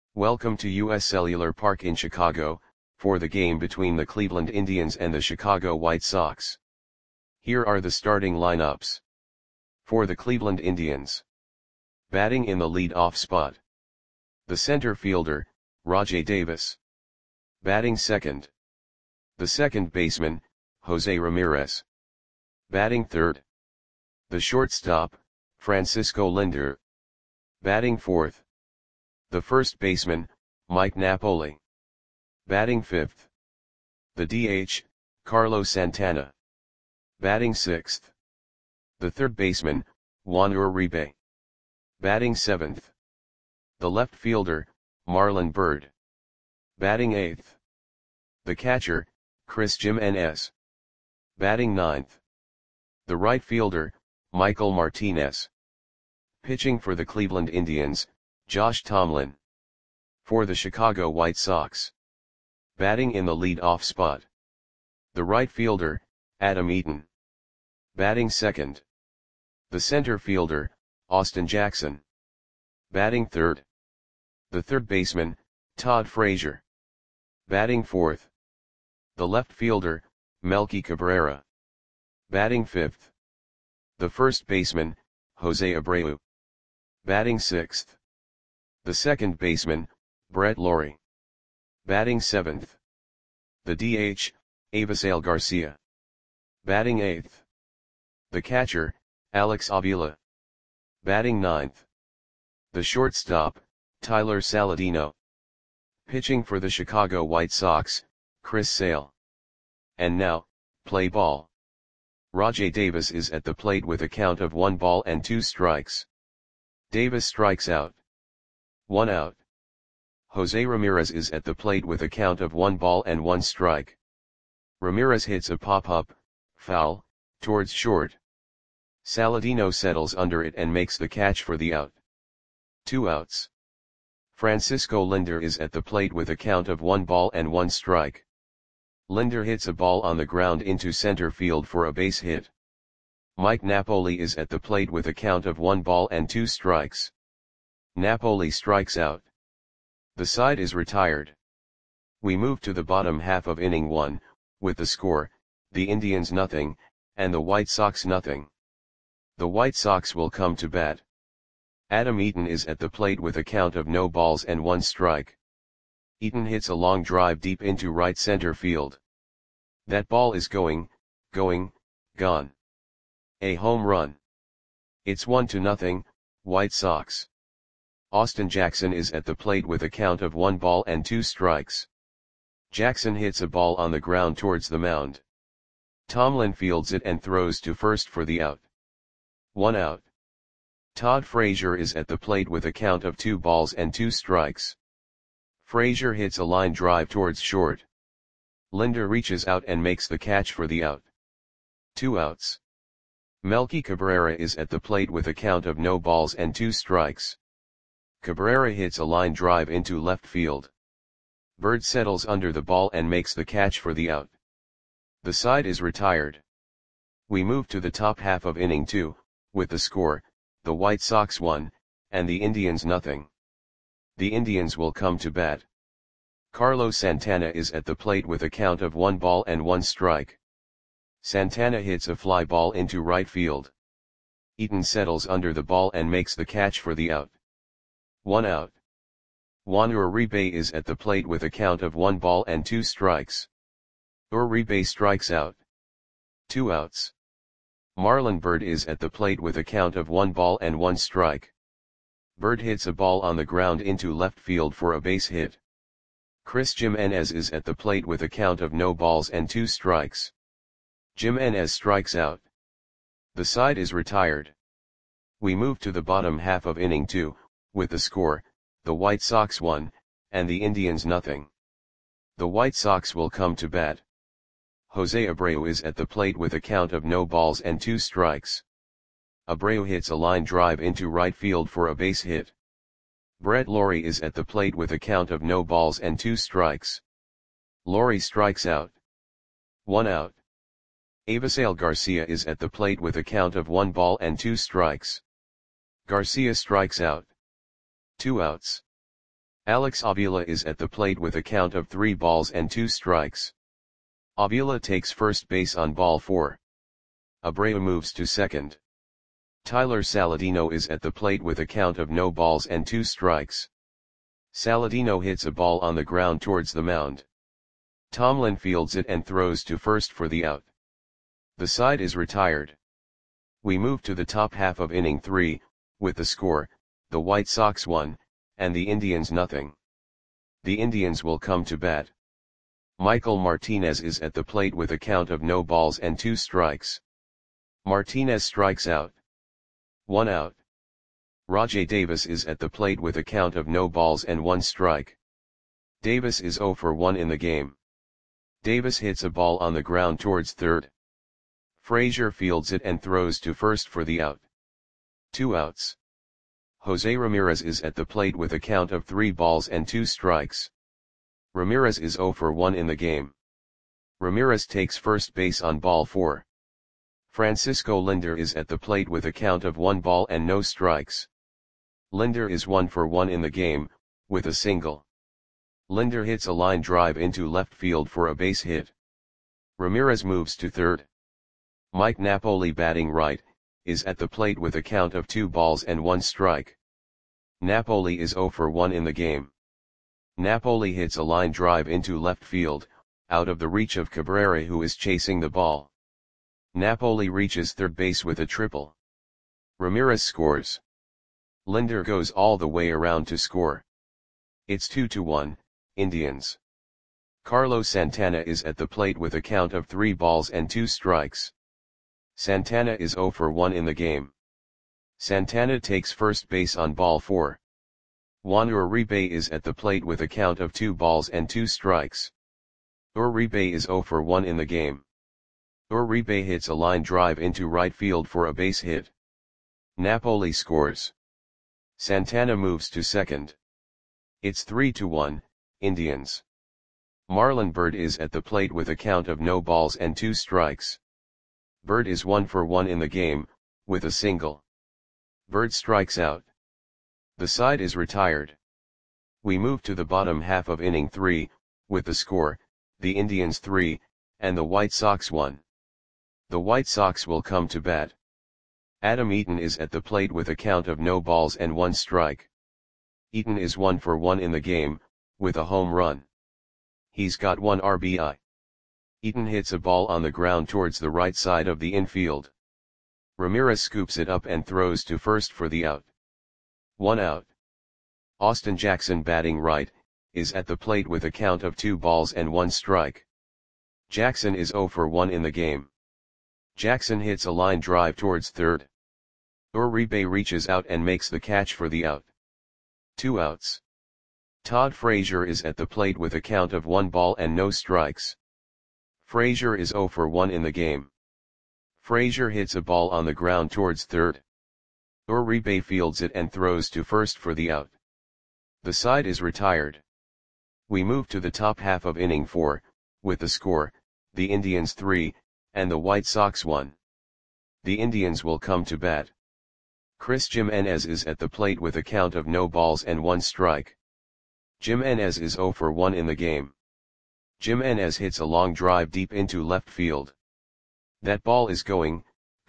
Welcome to U.S. Cellular Park in Chicago, for the game between the Cleveland Indians and the Chicago White Sox. Here are the starting lineups. For the Cleveland Indians. Batting in the lead-off spot. The center fielder, Rajai Davis. Batting second. The second baseman, Jose Ramirez. Batting third. The shortstop, Francisco Lindor. Batting fourth. The first baseman, Mike Napoli. Batting fifth. The DH, Carlos Santana. Batting sixth. The third baseman, Juan Uribe. Batting seventh. The left fielder, Marlon Byrd. Batting eighth. The catcher, Chris Jimenez. Batting ninth. The right fielder, Michael Martinez. Pitching for the Cleveland Indians, Josh Tomlin. For the Chicago White Sox. Batting in the lead-off spot. The right fielder, Adam Eaton. Batting second. The center fielder, Austin Jackson. Batting third. The third baseman, Todd Frazier. Batting fourth. The left fielder, Melky Cabrera. Batting fifth. The first baseman, Jose Abreu. Batting sixth. The second baseman, Brett Lawrie. Batting seventh. The DH, Avisail Garcia. Batting eighth. The catcher, Alex Avila. Batting ninth. The shortstop, Tyler Saladino. Pitching for the Chicago White Sox, Chris Sale. And now, play ball. Rajai Davis is at the plate with a count of 1 ball and 2 strikes. Davis strikes out. 1 out. Jose Ramirez is at the plate with a count of 1 ball and 1 strike. Ramirez hits a pop-up, foul, towards short. Saladino settles under it and makes the catch for the out. 2 outs. Francisco Lindor is at the plate with a count of 1 ball and 1 strike. Lindor hits a ball on the ground into center field for a base hit. Mike Napoli is at the plate with a count of 1 ball and 2 strikes. Napoli strikes out. The side is retired. We move to the bottom half of inning 1, with the score, the Indians nothing, and the White Sox nothing. The White Sox will come to bat. Adam Eaton is at the plate with a count of no balls and 1 strike. Eaton hits a long drive deep into right center field. That ball is going, gone. A home run. It's 1-0, White Sox. Austin Jackson is at the plate with a count of 1 ball and 2 strikes. Jackson hits a ball on the ground towards the mound. Tomlin fields it and throws to first for the out. 1 out. Todd Frazier is at the plate with a count of 2 balls and 2 strikes. Frazier hits a line drive towards short. Lindor reaches out and makes the catch for the out. 2 outs. Melky Cabrera is at the plate with a count of no balls and 2 strikes. Cabrera hits a line drive into left field. Byrd settles under the ball and makes the catch for the out. The side is retired. We move to the top half of inning 2, with the score, the White Sox 1, and the Indians nothing. The Indians will come to bat. Carlos Santana is at the plate with a count of 1 ball and 1 strike. Santana hits a fly ball into right field. Eaton settles under the ball and makes the catch for the out. 1 out. Juan Uribe is at the plate with a count of 1 ball and 2 strikes. Uribe strikes out. 2 outs. Marlon Byrd is at the plate with a count of 1 ball and 1 strike. Byrd hits a ball on the ground into left field for a base hit. Chris Jimenez is at the plate with a count of no balls and 2 strikes. Jimenez strikes out. The side is retired. We move to the bottom half of inning 2, with the score, the White Sox 1, and the Indians nothing. The White Sox will come to bat. Jose Abreu is at the plate with a count of no balls and 2 strikes. Abreu hits a line drive into right field for a base hit. Brett Lawrie is at the plate with a count of no balls and 2 strikes. Lawrie strikes out. 1 out. Avisail Garcia is at the plate with a count of 1 ball and 2 strikes. Garcia strikes out. 2 outs. Alex Avila is at the plate with a count of 3 balls and 2 strikes. Avila takes first base on ball 4. Abreu moves to second. Tyler Saladino is at the plate with a count of no balls and 2 strikes. Saladino hits a ball on the ground towards the mound. Tomlin fields it and throws to first for the out. The side is retired. We move to the top half of inning 3, with the score, the White Sox 1, and the Indians nothing. The Indians will come to bat. Michael Martinez is at the plate with a count of no balls and 2 strikes. Martinez strikes out. 1 out. Rajai Davis is at the plate with a count of no balls and 1 strike. Davis is 0 for 1 in the game. Davis hits a ball on the ground towards third. Frazier fields it and throws to first for the out. 2 outs. Jose Ramirez is at the plate with a count of 3 balls and 2 strikes. Ramirez is 0 for 1 in the game. Ramirez takes first base on ball 4. Francisco Linder is at the plate with a count of 1 ball and no strikes. Linder is 1 for 1 in the game, with a single. Linder hits a line drive into left field for a base hit. Ramirez moves to third. Mike Napoli, batting right, is at the plate with a count of 2 balls and 1 strike. Napoli is 0 for 1 in the game. Napoli hits a line drive into left field, out of the reach of Cabrera, who is chasing the ball. Napoli reaches third base with a triple. Ramirez scores. Linder goes all the way around to score. It's 2-1, Indians. Carlos Santana is at the plate with a count of 3 balls and 2 strikes. Santana is 0 for 1 in the game. Santana takes first base on ball 4. Juan Uribe is at the plate with a count of 2 balls and 2 strikes. Uribe is 0 for 1 in the game. Uribe hits a line drive into right field for a base hit. Napoli scores. Santana moves to second. It's 3-1, Indians. Marlon Byrd is at the plate with a count of no balls and 2 strikes. Byrd is 1 for 1 in the game, with a single. Byrd strikes out. The side is retired. We move to the bottom half of inning 3, with the score, the Indians 3, and the White Sox 1. The White Sox will come to bat. Adam Eaton is at the plate with a count of no balls and 1 strike. Eaton is 1 for 1 in the game, with a home run. He's got 1 RBI. Eaton hits a ball on the ground towards the right side of the infield. Ramirez scoops it up and throws to first for the out. 1 out. Austin Jackson, batting right, is at the plate with a count of 2 balls and 1 strike. Jackson is 0 for 1 in the game. Jackson hits a line drive towards third. Uribe reaches out and makes the catch for the out. 2 outs. Todd Frazier is at the plate with a count of 1 ball and no strikes. Frazier is 0 for 1 in the game. Frazier hits a ball on the ground towards third. Uribe fields it and throws to first for the out. The side is retired. We move to the top half of inning 4, with the score, the Indians 3, and the White Sox 1. The Indians will come to bat. Chris Jimenez is at the plate with a count of no balls and 1 strike. Jimenez is 0 for 1 in the game. Jimenez hits a long drive deep into left field. That ball is gone.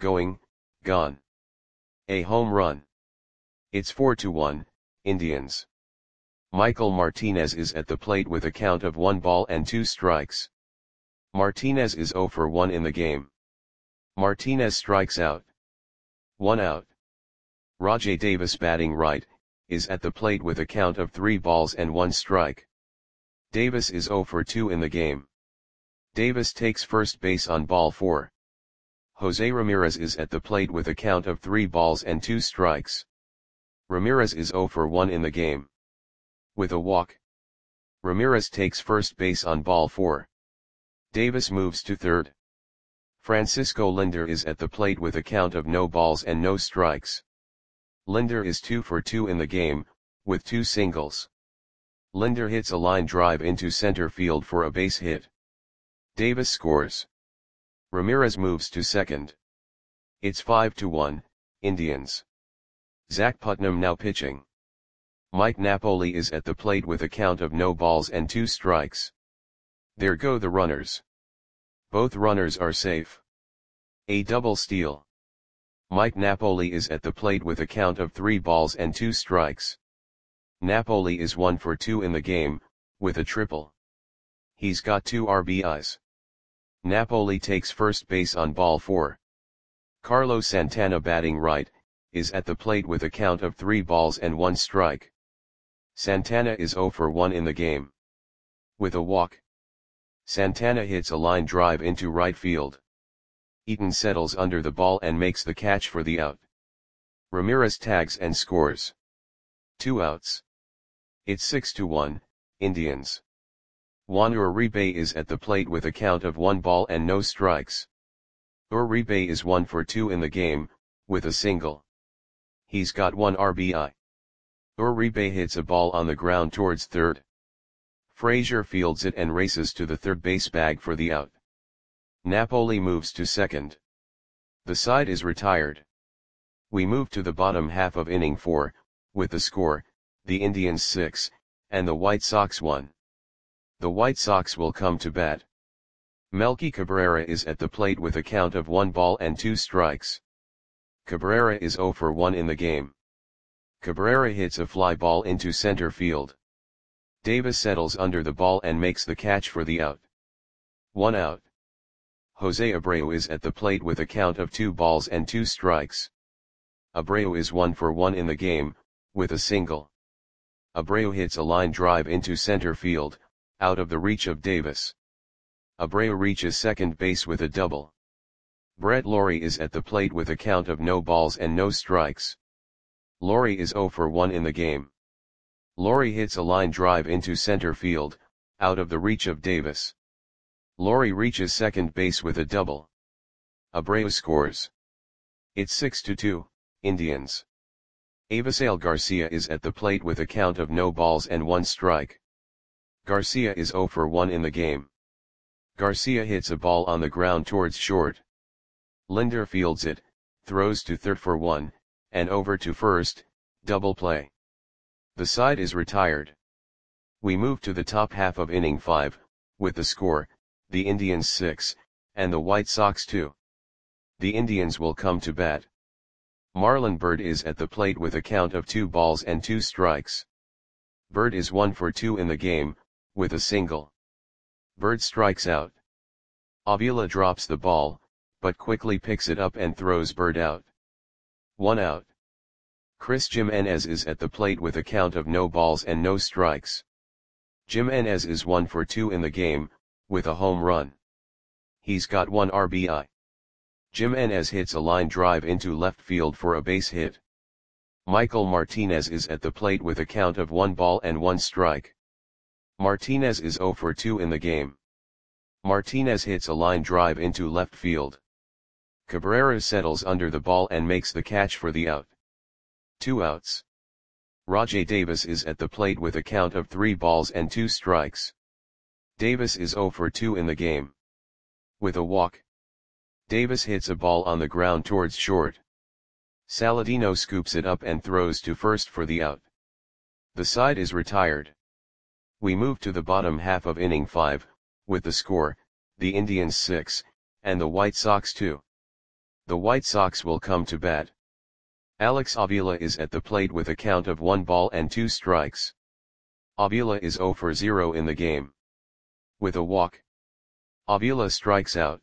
A home run. It's 4-1, Indians. Michael Martinez is at the plate with a count of 1 ball and 2 strikes. Martinez is 0 for 1 in the game. Martinez strikes out. 1 out. Rajai Davis, batting right, is at the plate with a count of 3 balls and 1 strike. Davis is 0 for 2 in the game. Davis takes first base on ball 4. Jose Ramirez is at the plate with a count of 3 balls and 2 strikes. Ramirez is 0 for 1 in the game. With a walk. Ramirez takes first base on ball 4. Davis moves to third. Francisco Linder is at the plate with a count of no balls and no strikes. Linder is 2 for 2 in the game, with 2 singles. Linder hits a line drive into center field for a base hit. Davis scores. Ramirez moves to second. It's 5-1, Indians. Zach Putnam now pitching. Mike Napoli is at the plate with a count of no balls and 2 strikes. There go the runners. Both runners are safe. A double steal. Mike Napoli is at the plate with a count of 3 balls and 2 strikes. Napoli is 1 for 2 in the game, with a triple. He's got 2 RBIs. Napoli takes first base on ball 4. Carlos Santana, batting right, is at the plate with a count of 3 balls and 1 strike. Santana is 0 for 1 in the game. With a walk, Santana hits a line drive into right field. Eaton settles under the ball and makes the catch for the out. Ramirez tags and scores. 2 outs. It's 6-1, Indians. Juan Uribe is at the plate with a count of 1 ball and no strikes. Uribe is 1 for 2 in the game, with a single. He's got 1 RBI. Uribe hits a ball on the ground towards third. Frazier fields it and races to the third base bag for the out. Napoli moves to second. The side is retired. We move to the bottom half of inning 4, with the score, the Indians 6, and the White Sox 1. The White Sox will come to bat. Melky Cabrera is at the plate with a count of 1 ball and 2 strikes. Cabrera is 0 for 1 in the game. Cabrera hits a fly ball into center field. Davis settles under the ball and makes the catch for the out. 1 out. Jose Abreu is at the plate with a count of 2 balls and 2 strikes. Abreu is 1 for 1 in the game, with a single. Abreu hits a line drive into center field, out of the reach of Davis. Abreu reaches second base with a double. Brett Lawrie is at the plate with a count of no balls and no strikes. Lawrie is 0 for 1 in the game. Lawrie hits a line drive into center field, out of the reach of Davis. Lawrie reaches second base with a double. Abreu scores. It's 6-2, Indians. Avisail Garcia is at the plate with a count of no balls and 1 strike. Garcia is 0 for 1 in the game. Garcia hits a ball on the ground towards short. Linder fields it, throws to third for 1, and over to first, double play. The side is retired. We move to the top half of inning 5, with the score, the Indians 6, and the White Sox 2. The Indians will come to bat. Marlon Byrd is at the plate with a count of 2 balls and 2 strikes. Byrd is 1 for 2 in the game, with a single. Byrd strikes out. Avila drops the ball, but quickly picks it up and throws Byrd out. 1 out. Chris Jimenez is at the plate with a count of no balls and no strikes. Jimenez is 1 for 2 in the game, with a home run. He's got 1 RBI. Jimenez hits a line drive into left field for a base hit. Michael Martinez is at the plate with a count of 1 ball and 1 strike. Martinez is 0 for 2 in the game. Martinez hits a line drive into left field. Cabrera settles under the ball and makes the catch for the out. 2 outs. Rajai Davis is at the plate with a count of 3 balls and 2 strikes. Davis is 0 for 2 in the game. With a walk, Davis hits a ball on the ground towards short. Saladino scoops it up and throws to first for the out. The side is retired. We move to the bottom half of inning 5, with the score, the Indians 6, and the White Sox 2. The White Sox will come to bat. Alex Avila is at the plate with a count of 1 ball and 2 strikes. Avila is 0 for 0 in the game. With a walk, Avila strikes out.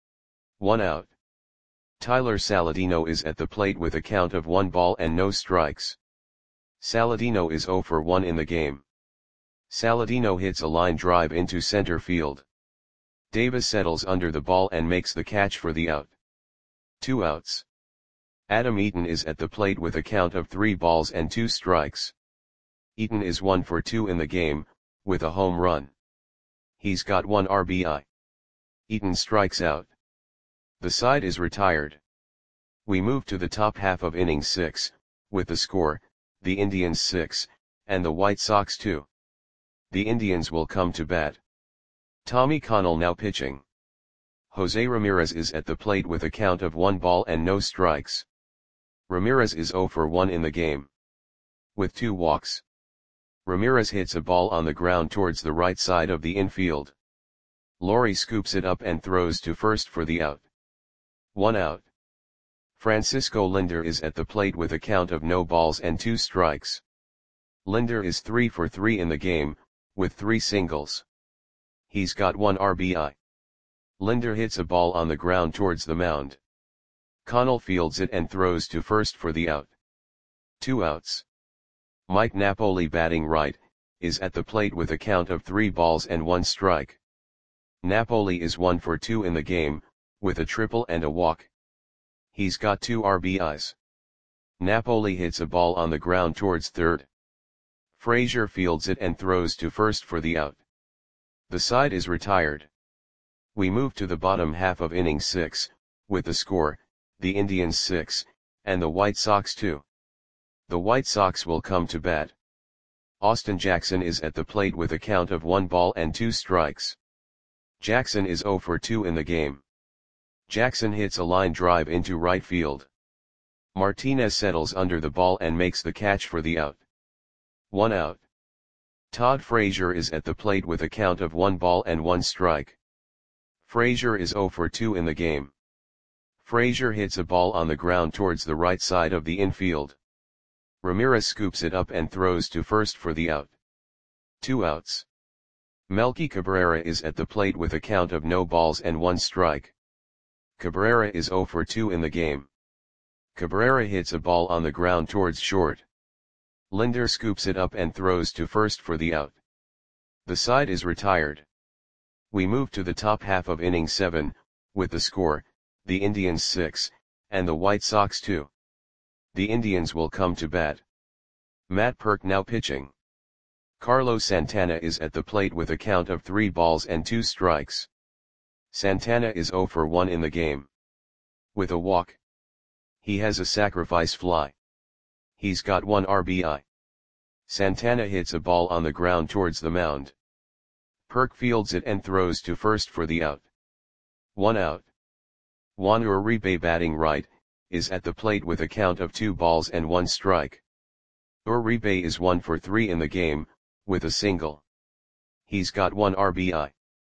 1 out. Tyler Saladino is at the plate with a count of 1 ball and no strikes. Saladino is 0 for 1 in the game. Saladino hits a line drive into center field. Davis settles under the ball and makes the catch for the out. 2 outs. Adam Eaton is at the plate with a count of 3 balls and 2 strikes. Eaton is 1 for 2 in the game, with a home run. He's got 1 RBI. Eaton strikes out. The side is retired. We move to the top half of inning 6, with the score, the Indians 6, and the White Sox 2. The Indians will come to bat. Tommy Connell now pitching. Jose Ramirez is at the plate with a count of 1 ball and no strikes. Ramirez is 0 for 1 in the game. With 2 walks, Ramirez hits a ball on the ground towards the right side of the infield. Lawrie scoops it up and throws to first for the out. 1 out. Francisco Lindor is at the plate with a count of no balls and 2 strikes. Lindor is 3 for 3 in the game, with 3 singles. He's got 1 RBI. Lindor hits a ball on the ground towards the mound. Connell fields it and throws to first for the out. 2 outs. Mike Napoli, batting right, is at the plate with a count of 3 balls and 1 strike. Napoli is 1 for 2 in the game, with a triple and a walk. He's got 2 RBIs. Napoli hits a ball on the ground towards third. Frazier fields it and throws to first for the out. The side is retired. We move to the bottom half of inning 6, with the score, the Indians 6, and the White Sox 2. The White Sox will come to bat. Austin Jackson is at the plate with a count of 1 ball and 2 strikes. Jackson is 0 for 2 in the game. Jackson hits a line drive into right field. Martinez settles under the ball and makes the catch for the out. 1 out. Todd Frazier is at the plate with a count of 1 ball and 1 strike. Frazier is 0 for 2 in the game. Frazier hits a ball on the ground towards the right side of the infield. Ramirez scoops it up and throws to first for the out. 2 outs. Melky Cabrera is at the plate with a count of no balls and 1 strike. Cabrera is 0 for 2 in the game. Cabrera hits a ball on the ground towards short. Lindor scoops it up and throws to first for the out. The side is retired. We move to the top half of inning 7, with the score, the Indians 6, and the White Sox 2. The Indians will come to bat. Matt Purke now pitching. Carlos Santana is at the plate with a count of 3 balls and 2 strikes. Santana is 0 for 1 in the game. With a walk. He has a sacrifice fly. He's got 1 RBI. Santana hits a ball on the ground towards the mound. Purke fields it and throws to first for the out. 1 out. Juan Uribe, batting right, is at the plate with a count of 2 balls and 1 strike. Uribe is 1 for 3 in the game, with a single. He's got 1 RBI.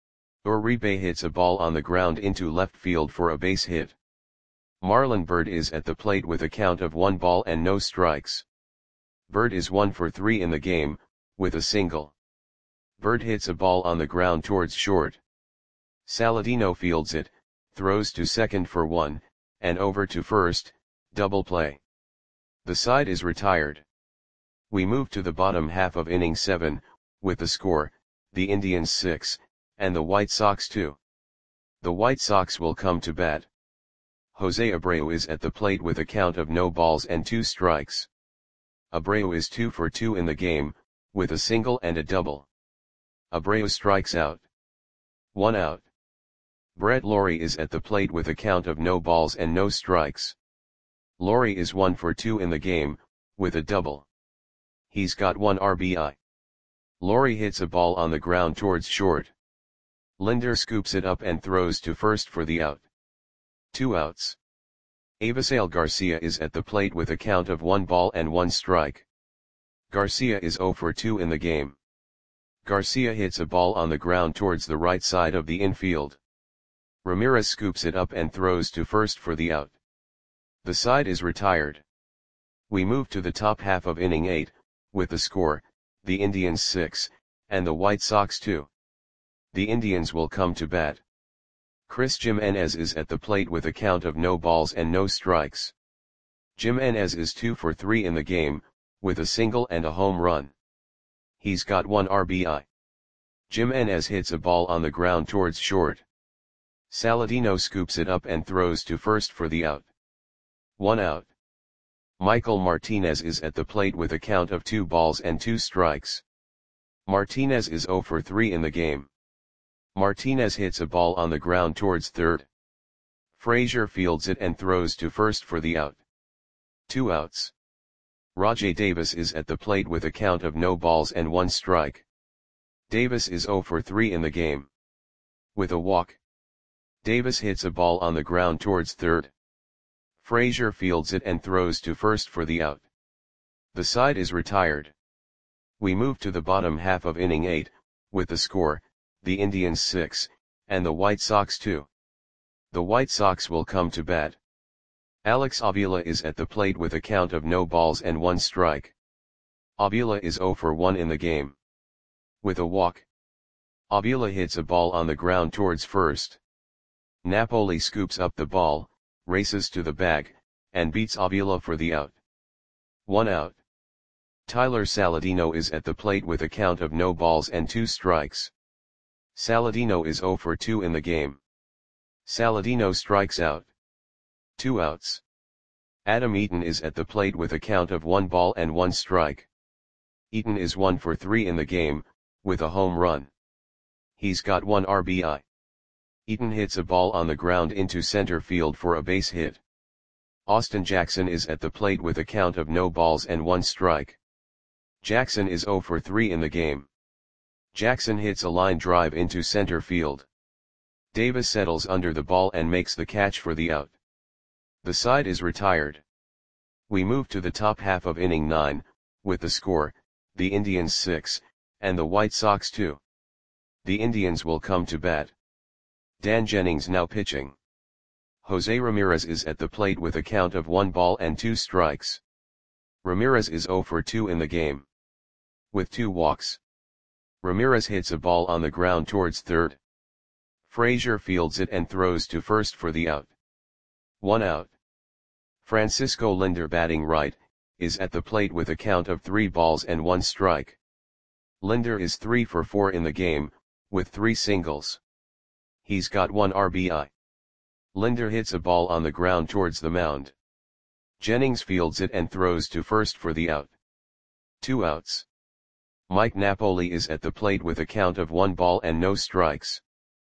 Uribe hits a ball on the ground into left field for a base hit. Marlon Byrd is at the plate with a count of 1 ball and no strikes. Byrd is 1 for 3 in the game, with a single. Byrd hits a ball on the ground towards short. Saladino fields it, throws to second for 1, and over to first, double play. The side is retired. We move to the bottom half of inning 7, with the score, the Indians 6, and the White Sox 2. The White Sox will come to bat. Jose Abreu is at the plate with a count of no balls and 2 strikes. Abreu is 2 for 2 in the game, with a single and a double. Abreu strikes out. 1 out. Brett Lawrie is at the plate with a count of no balls and no strikes. Lawrie is 1 for 2 in the game, with a double. He's got 1 RBI. Lawrie hits a ball on the ground towards short. Lindor scoops it up and throws to first for the out. 2 outs. Avisail Garcia is at the plate with a count of 1 ball and 1 strike. Garcia is 0 for 2 in the game. Garcia hits a ball on the ground towards the right side of the infield. Ramirez scoops it up and throws to first for the out. The side is retired. We move to the top half of inning 8, with the score, the Indians 6, and the White Sox 2. The Indians will come to bat. Chris Jimenez is at the plate with a count of no balls and no strikes. Jimenez is 2 for 3 in the game, with a single and a home run. He's got 1 RBI. Jimenez hits a ball on the ground towards short. Saladino scoops it up and throws to first for the out. 1 out. Michael Martinez is at the plate with a count of 2 balls and 2 strikes. Martinez is 0 for 3 in the game. Martinez hits a ball on the ground towards third. Frazier fields it and throws to first for the out. 2 outs. Rajai Davis is at the plate with a count of no balls and 1 strike. Davis is 0 for 3 in the game. With a walk. Davis hits a ball on the ground towards third. Frazier fields it and throws to first for the out. The side is retired. We move to the bottom half of inning 8, with the score, the Indians 6, and the White Sox 2. The White Sox will come to bat. Alex Avila is at the plate with a count of no balls and 1 strike. Avila is 0 for 1 in the game. With a walk, Avila hits a ball on the ground towards first. Napoli scoops up the ball, races to the bag, and beats Avila for the out. 1 out. Tyler Saladino is at the plate with a count of no balls and 2 strikes. Saladino is 0 for 2 in the game. Saladino strikes out. 2 outs. Adam Eaton is at the plate with a count of 1 ball and 1 strike. Eaton is 1 for 3 in the game, with a home run. He's got 1 RBI. Eaton hits a ball on the ground into center field for a base hit. Austin Jackson is at the plate with a count of no balls and 1 strike. Jackson is 0 for 3 in the game. Jackson hits a line drive into center field. Davis settles under the ball and makes the catch for the out. The side is retired. We move to the top half of inning 9, with the score, the Indians 6, and the White Sox 2. The Indians will come to bat. Dan Jennings now pitching. Jose Ramirez is at the plate with a count of 1 ball and 2 strikes. Ramirez is 0 for 2 in the game. With 2 walks, Ramirez hits a ball on the ground towards third. Frazier fields it and throws to first for the out. 1 out. Francisco Linder, batting right, is at the plate with a count of 3 balls and 1 strike. Linder is 3 for 4 in the game, with 3 singles. He's got 1 RBI. Linder hits a ball on the ground towards the mound. Jennings fields it and throws to first for the out. 2 outs. Mike Napoli is at the plate with a count of 1 ball and no strikes.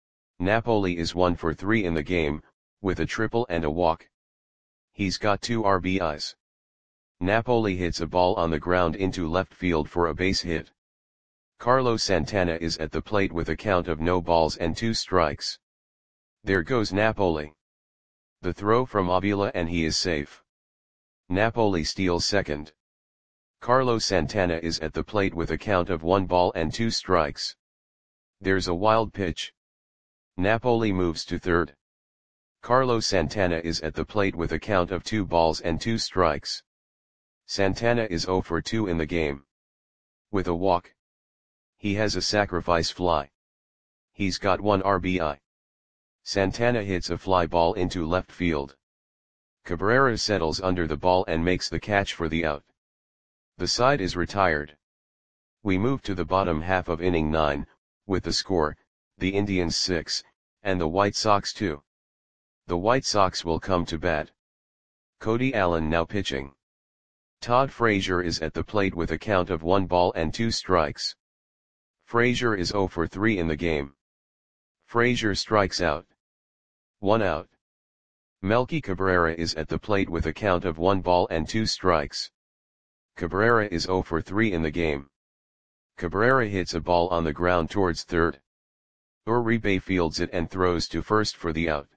Napoli is 1 for 3 in the game, with a triple and a walk. He's got 2 RBIs. Napoli hits a ball on the ground into left field for a base hit. Carlos Santana is at the plate with a count of no balls and 2 strikes. There goes Napoli. The throw from Avila and he is safe. Napoli steals second. Carlos Santana is at the plate with a count of 1 ball and 2 strikes. There's a wild pitch. Napoli moves to third. Carlos Santana is at the plate with a count of 2 balls and 2 strikes. Santana is 0 for 2 in the game. With a walk, he has a sacrifice fly. He's got 1 RBI. Santana hits a fly ball into left field. Cabrera settles under the ball and makes the catch for the out. The side is retired. We move to the bottom half of inning 9, with the score, the Indians 6, and the White Sox 2. The White Sox will come to bat. Cody Allen now pitching. Todd Frazier is at the plate with a count of 1 ball and 2 strikes. Frazier is 0 for 3 in the game. Frazier strikes out. 1 out. Melky Cabrera is at the plate with a count of 1 ball and 2 strikes. Cabrera is 0 for 3 in the game. Cabrera hits a ball on the ground towards third. Uribe fields it and throws to first for the out.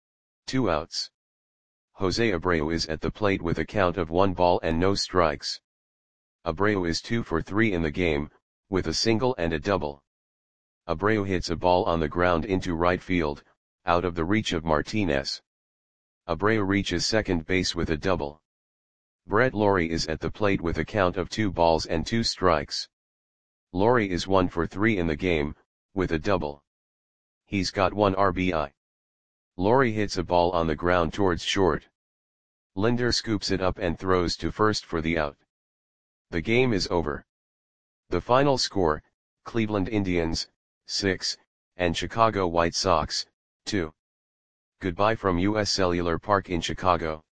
2 outs. Jose Abreu is at the plate with a count of 1 ball and no strikes. Abreu is 2 for 3 in the game, with a single and a double. Abreu hits a ball on the ground into right field, out of the reach of Martinez. Abreu reaches second base with a double. Brett Lawrie is at the plate with a count of 2 balls and 2 strikes. Lawrie is 1 for 3 in the game, with a double. He's got 1 RBI. Lawrie hits a ball on the ground towards short. Linder scoops it up and throws to first for the out. The game is over. The final score, Cleveland Indians, 6, and Chicago White Sox, 2. Goodbye from US Cellular Park in Chicago.